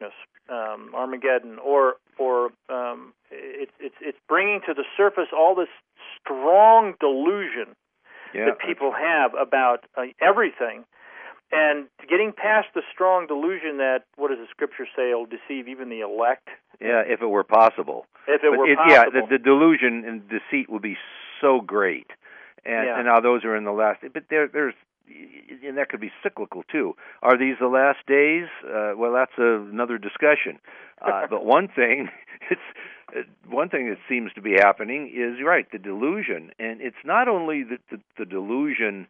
um, Armageddon, or or um, it's it's it's bringing to the surface all this strong delusion yeah, that people have about uh, everything, and getting past the strong delusion that, what does the scripture say, will deceive even the elect? Yeah, if it were possible. If it but were it, possible. Yeah, the, the delusion and deceit will be so great. And, yeah. and now those are in the last, but there, there's, and that could be cyclical too. Are these the last days? Uh, well, that's a, another discussion. Uh, but one thing, it's uh, one thing that seems to be happening is, you're right, the delusion, and it's not only the the, the delusion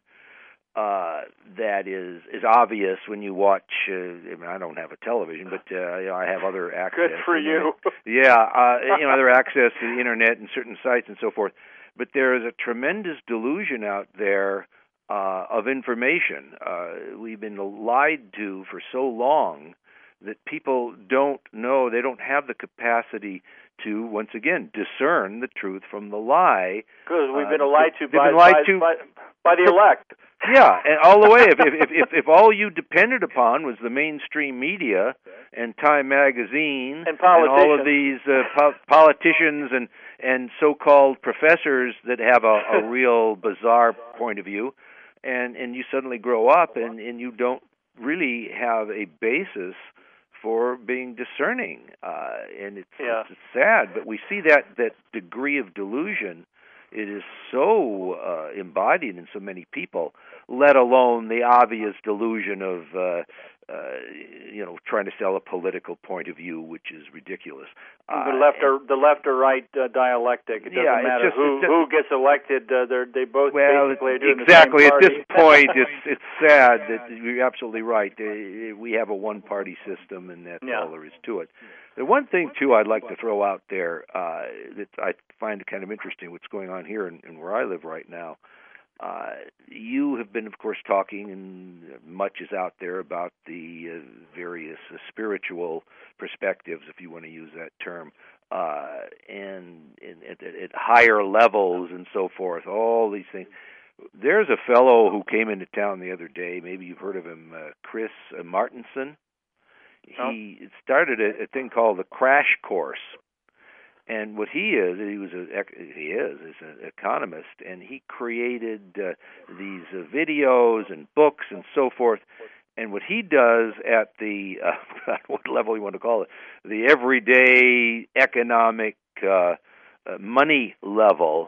uh, that is is obvious when you watch. Uh, I mean, I don't have a television, but uh, you know, I have other access. Good for you. Yeah, uh, you know, other access to the internet and certain sites and so forth. But there is a tremendous delusion out there uh, of information. Uh, we've been lied to for so long that people don't know, they don't have the capacity to, once again, discern the truth from the lie. Because we've been uh, lied to, by, been lied by, to by, by the elect. Yeah, and all the way. If, if if if all you depended upon was the mainstream media and Time Magazine and, and all of these uh, po- politicians and and so-called professors that have a, a real bizarre point of view, and and you suddenly grow up and and you don't really have a basis for being discerning, uh, and it's, yeah. it's sad, but we see that that degree of delusion. It is so uh, embodied in so many people, let alone the obvious delusion of, uh, uh, you know, trying to sell a political point of view, which is ridiculous. The uh, left or the left or right uh, dialectic. It doesn't yeah, matter just, who just, who gets elected. Uh, they they both well, basically are doing exactly. the same At this party. point, it's it's sad that you're absolutely right. Uh, We have a one-party system, and that's yeah. all there is to it. The one thing, too, I'd like to throw out there uh, that I find kind of interesting, what's going on here and where I live right now. Uh, you have been, of course, talking, and much is out there about the uh, various uh, spiritual perspectives, if you want to use that term, uh, and, and at, at higher levels and so forth, all these things. There's a fellow who came into town the other day, maybe you've heard of him, uh, Chris uh, Martenson. He started a, a thing called the Crash Course, and what he is, he was a he is is an economist, and he created uh, these uh, videos and books and so forth. And what he does at the uh, what level you want to call it, the everyday economic uh, uh, money level,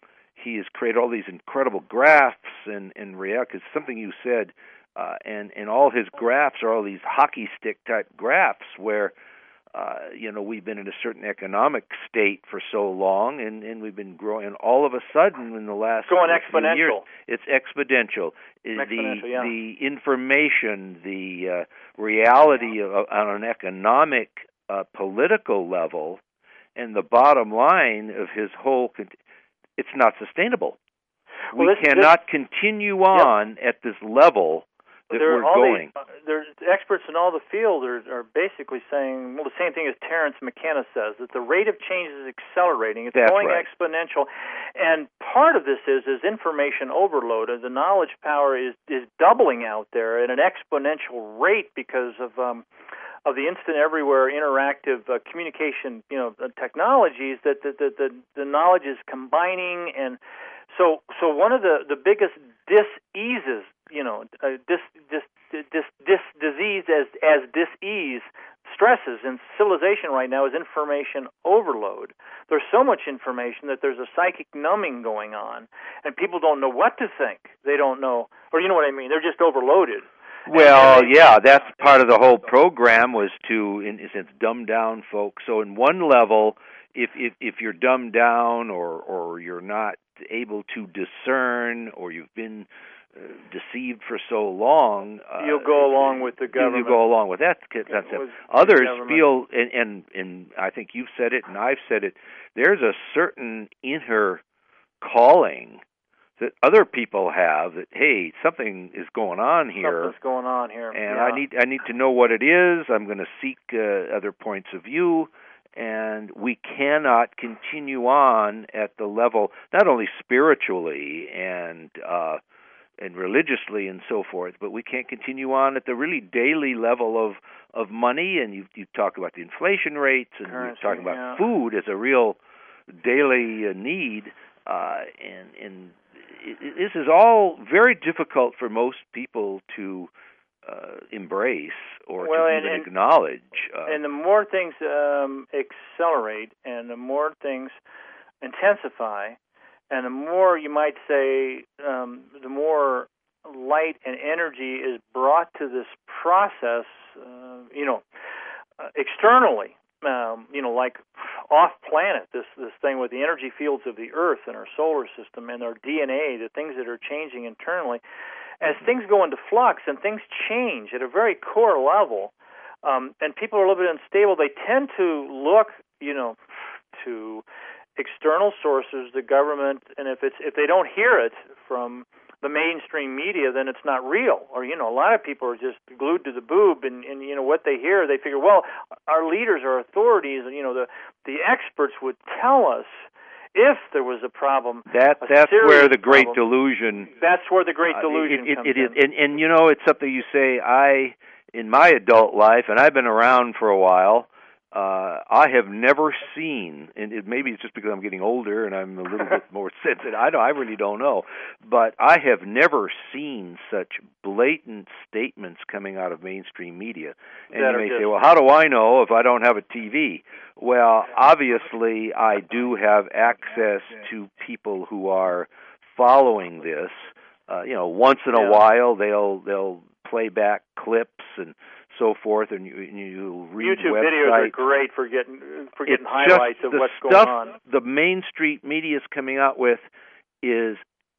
he has created all these incredible graphs and and react. It's something you said. Uh, and, and all his graphs are all these hockey stick type graphs where, uh, you know, we've been in a certain economic state for so long, and, and we've been growing. And all of a sudden, in the last going few exponential. years, it's exponential. exponential the yeah. the information, the uh, reality of, on an economic, uh, political level, and the bottom line of his whole, it's not sustainable. Well, we this, cannot this, continue on yep. at this level that there we're all going. These, uh, there's experts in all the field are, are basically saying, well, the same thing as Terence McKenna says, that the rate of change is accelerating. It's That's going right. exponential. And part of this is is information overload. And the knowledge power is, is doubling out there at an exponential rate because of um, of the instant everywhere interactive uh, communication, you know, uh, technologies that the, the, the, the knowledge is combining. And so so one of the, the biggest dis-eases, you know, uh, dis, dis, dis, dis, disease as, as dis-ease stresses in civilization right now is information overload. There's so much information that there's a psychic numbing going on, and people don't know what to think. They don't know, or you know what I mean, they're just overloaded. Well, and, and they, yeah, that's part of the whole program was to, in a sense, dumb down folks. So in one level, if if, if you're dumbed down or, or you're not able to discern or you've been uh, deceived for so long, uh, you'll go along with the government. You go along with that concept. Others feel, and, and and I think you've said it, and I've said it. There's a certain inner calling that other people have that, hey, something is going on here. Something's going on here, and yeah. I need I need to know what it is. I'm going to seek uh, other points of view. And we cannot continue on at the level, not only spiritually and uh, and religiously and so forth, but we can't continue on at the really daily level of of money. And you you talk about the inflation rates, and Currency, you're talking about yeah. food as a real daily uh, need, uh, and and it, it, this is all very difficult for most people to uh, embrace or well, to and, even and, acknowledge. Uh, and the more things um, accelerate, and the more things intensify, and the more, you might say, um, the more light and energy is brought to this process, uh, you know, uh, externally, um, you know, like off-planet, this this thing with the energy fields of the Earth and our solar system and our D N A, the things that are changing internally. As things go into flux and things change at a very core level, um, and people are a little bit unstable, they tend to look, you know, to external sources, the government, and if it's if they don't hear it from the mainstream media, then it's not real. Or, you know, a lot of people are just glued to the boob, and, and you know, what they hear, they figure, well, our leaders, our authorities, and, you know, the the experts would tell us if there was a problem. That a that's where the great problem. delusion. That's where the great Uh, delusion it, it, comes it is, in. and, and you know, it's something you say. I, in my adult life, and I've been around for a while. Uh, I have never seen, and it, maybe it's just because I'm getting older and I'm a little bit more sensitive. I don't, I really don't know, but I have never seen such blatant statements coming out of mainstream media. And That you are may just- say, "Well, how do I know if I don't have a T V?" Well, obviously, I do have access to people who are following this. Uh, you know, once in a Yeah. while, they'll they'll play back clips and so forth, and you, you read YouTube websites. videos are great for getting for getting It's highlights just of the what's stuff going on. the mainstream media is coming out with is,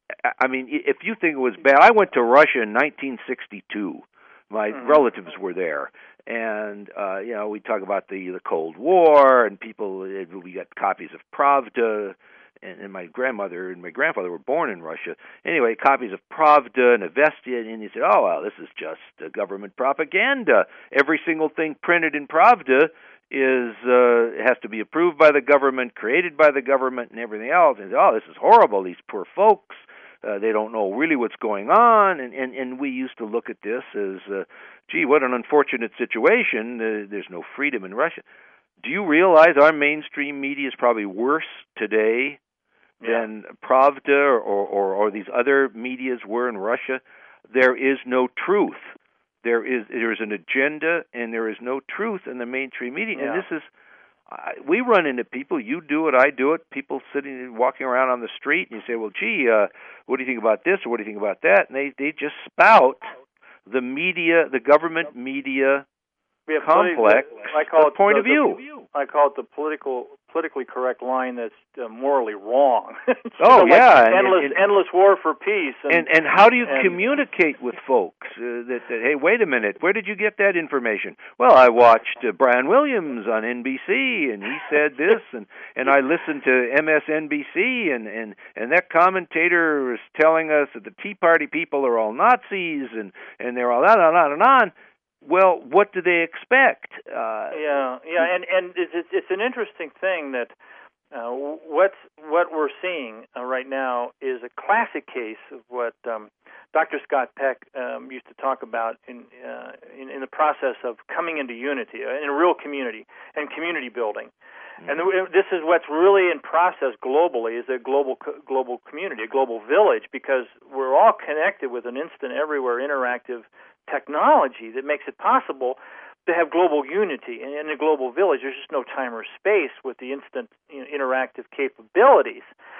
I mean, if you think it was bad, I went to Russia in nineteen sixty-two. My Mm-hmm. relatives were there, and uh, you know, we talk about the the Cold War, and people, we got copies of Pravda. And, and my grandmother and my grandfather were born in Russia. Anyway, copies of Pravda and Avestia, and he said, "Oh, well, this is just uh, government propaganda. Every single thing printed in Pravda is uh, has to be approved by the government, created by the government, and everything else." And he said, "Oh, this is horrible. These poor folks, uh, they don't know really what's going on." And and and we used to look at this as, uh, gee, what an unfortunate situation. Uh, there's no freedom in Russia. Do you realize our mainstream media is probably worse today than Pravda or, or, or these other medias were in Russia? There is no truth. There is there is an agenda, and there is no truth in the mainstream media. Yeah. And this is, I, we run into people. You do it, I do it. People sitting, walking around on the street, and you say, "Well, gee, uh, what do you think about this, or what do you think about that?" And they they just spout the media, the government media Yeah, complex politi- I call it point the, of view. The, I call it the political, politically correct line that's uh, morally wrong. Oh, like yeah, and- endless, and- endless war for peace. And And and how do you and- communicate with folks uh, that, that, hey, wait a minute, where did you get that information? Well, I watched uh, Brian Williams on N B C, and he said this, and, and I listened to M S N B C, and, and, and that commentator was telling us that the Tea Party people are all Nazis, and, and they're all on and on and on. Well, what do they expect? Uh, yeah, yeah, and and it's it's, it's an interesting thing that uh, what's what we're seeing uh, right now is a classic case of what um, Doctor Scott Peck um, used to talk about in, uh, in in the process of coming into unity uh, in a real community and community building. Mm-hmm. And the, this is what's really in process globally, is a global global community, a global village, because we're all connected with an instant, everywhere, interactive technology that makes it possible to have global unity in, in a global village. There's just no time or space with the instant, you know, interactive capabilities.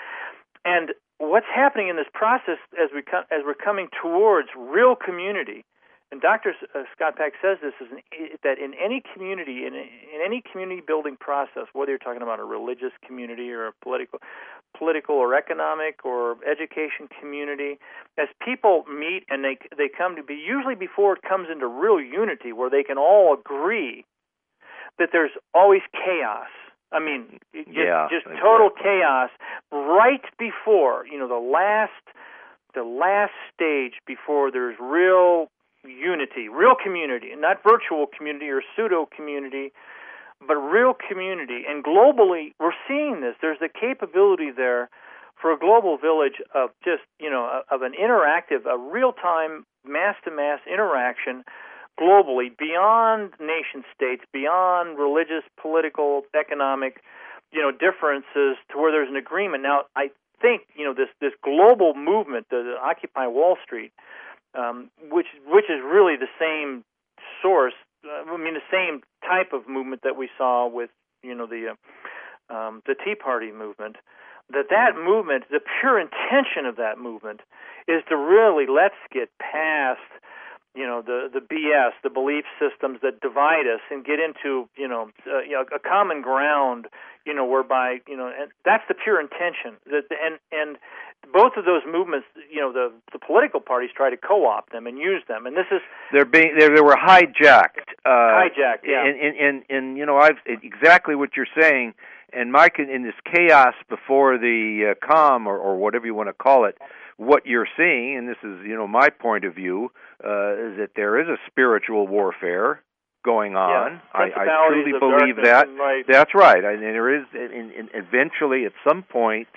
And what's happening in this process as we co- as we're coming towards real community, and Doctor Uh, Scott Peck says this, is an, that in any community, in, in any community building process, whether you're talking about a religious community or a political, political or economic or education community, as people meet and they they come to be, usually before it comes into real unity where they can all agree that there's always chaos. I mean, just, yeah, just exactly. total chaos right before, you know, the last the last stage before there's real unity, real community, not virtual community or pseudo community, but real community. And globally, we're seeing this. There's the capability there for a global village of just, you know, of an interactive, a real-time, mass-to-mass interaction globally, beyond nation states, beyond religious, political, economic, you know, differences, to where there's an agreement. Now, I think, you know, this this global movement, the, the Occupy Wall Street, um, which which is really the same source. Uh, I mean, the same type of movement that we saw with, you know, the uh, um, the Tea Party movement. That that movement, the pure intention of that movement, is to really let's get past, you know, the the B S, the belief systems that divide us, and get into, you know, uh, you know, a common ground, you know, whereby, you know, and that's the pure intention. That and and both of those movements, you know, the the political parties try to co-opt them and use them, and this is they're being they they were hijacked. Uh, hijacked, yeah. And, and and and you know, I've exactly what you're saying. And Mike, in this chaos before the uh, calm, or, or whatever you want to call it, what you're seeing, and this is, you know, my point of view, uh, is that there is a spiritual warfare going on. Yeah. I, I truly believe that. That's right. I, and there is, and, and eventually, at some point,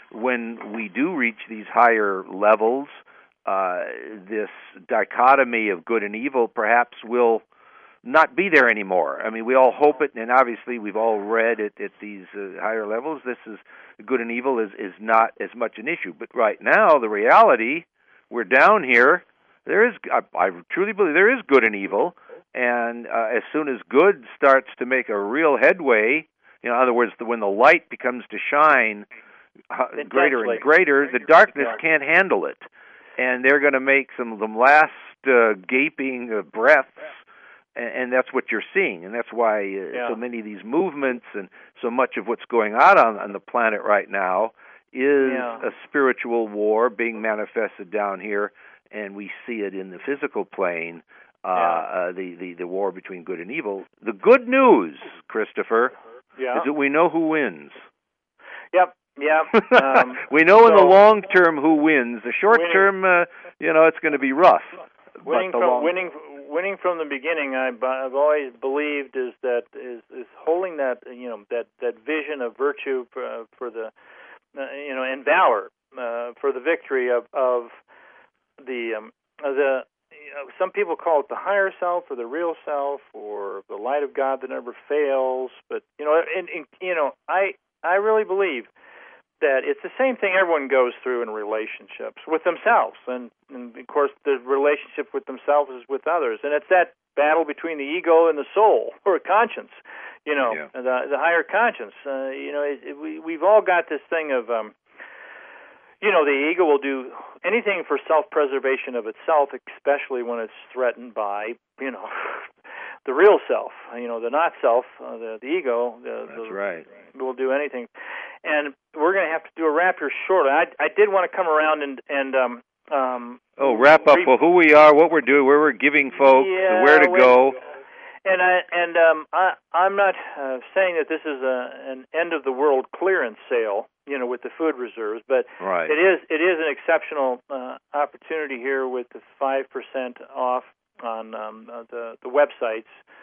when we do reach these higher levels, uh, this dichotomy of good and evil perhaps will not be there anymore. I mean, we all hope it, and obviously we've all read at, at these uh, higher levels, this is good and evil is, is not as much an issue. But right now, the reality, we're down here, there is, I, I truly believe there is good and evil, and uh, as soon as good starts to make a real headway, you know, in other words, the, when the light becomes to shine uh, greater and greater, the darkness can't handle it. And they're going to make some, some last uh, gaping uh, breaths. And that's what you're seeing, and that's why uh, yeah. so many of these movements and so much of what's going on on, on the planet right now is yeah. a spiritual war being manifested down here, and we see it in the physical plane, uh, yeah. uh, the, the, the war between good and evil. The good news, Christopher, yeah. is that we know who wins. Yep. Yep. Um, we know so in the long term who wins. The short winning, term, uh, you know, it's going to be rough. Winning but the from long... winning. Winning from the beginning, I've, I've always believed is that is, is holding that, you know, that, that vision of virtue for, for the uh, you know, and valor uh, for the victory of of the um, the you know, some people call it the higher self or the real self or the light of God that never fails. But you know, and, and you know, I I really believe that it's the same thing everyone goes through in relationships with themselves, and, and of course the relationship with themselves is with others, and it's that battle between the ego and the soul, or conscience, you know, yeah. the the higher conscience. Uh, you know, it, it, we we've all got this thing of, um, you know, the ego will do anything for self-preservation of itself, especially when it's threatened by, you know, the real self, you know, the not self, uh, the, the ego. The, That's the, right. Will do anything. And we're going to have to do a wrap here shortly. I, I did want to come around and and um um. Oh, wrap up. Re- well, who we are, what we're doing, where we're giving folks, yeah, where to wait, go. And I and um I I'm not uh, saying that this is a an end of the world clearance sale, you know, with the food reserves, but right. it is it is an exceptional uh, opportunity here with the five percent off on um, uh, the the websites.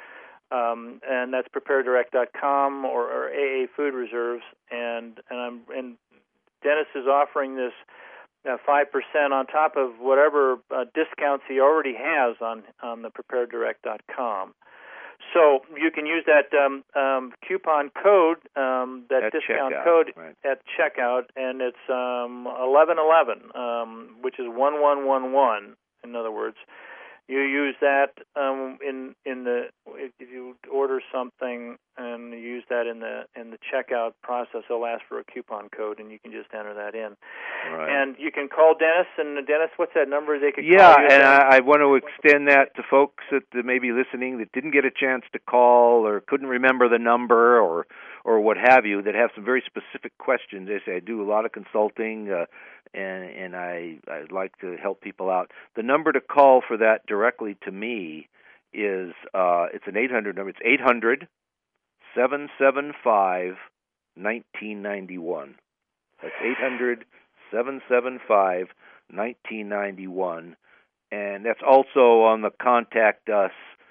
Um, and that's prepared direct dot com or, or A A Food Reserves, and and I'm and Dennis is offering this five uh, percent on top of whatever uh, discounts he already has on on the prepared direct dot com. So you can use that um, um, coupon code, um, that at discount checkout, code right. at checkout, and it's um, eleven eleven, um, which is one one one one. In other words. You use that um, in in the if you order something and you use that in the in the checkout process, they'll ask for a coupon code and you can just enter that in. Right. And you can call Dennis. And Dennis, what's that number they could yeah, call you? Yeah, and I, I want to extend that to folks that may be listening that didn't get a chance to call or couldn't remember the number or or what have you, that have some very specific questions. They say I do a lot of consulting. Uh, And, and I, I'd like to help people out. The number to call for that directly to me is, uh, it's an eight hundred number. It's eight hundred, seven seven five, nineteen ninety-one. That's eight hundred, seven seven five, nineteen ninety-one. And that's also on the Contact Us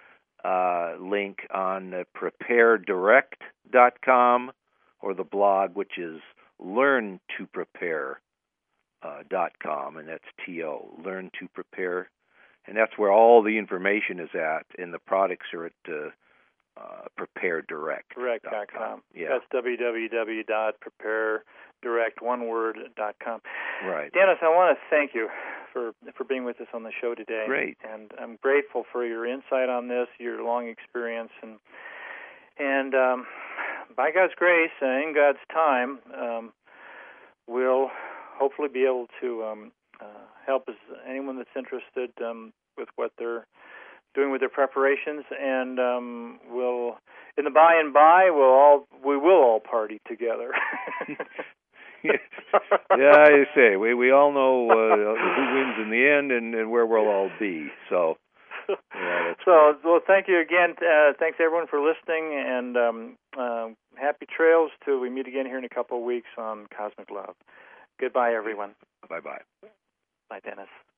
uh, link on uh, prepare direct dot com or the blog, which is learn to prepare dot com, and that's T O, Learn to Prepare, and that's where all the information is at, and the products are at uh, uh, Prepare Direct. Direct dot com. Yeah. That's w w w dot prepare direct one word dot com. Right. Dennis, I want to thank you for for being with us on the show today. Great. And I'm grateful for your insight on this, your long experience, and and um, by God's grace and in God's time, um, we'll hopefully be able to um, uh, help us, anyone that's interested um, with what they're doing with their preparations, and um, we'll, in the by and by, we'll all we will all party together. Yeah, I say we we all know uh, who wins in the end and, and where we'll all be. So, yeah, that's so great. Well, thank you again. Uh, thanks everyone for listening, and um, uh, happy trails till we meet again here in a couple of weeks on Cosmic Love. Goodbye, everyone. Bye bye. Bye, Dennis.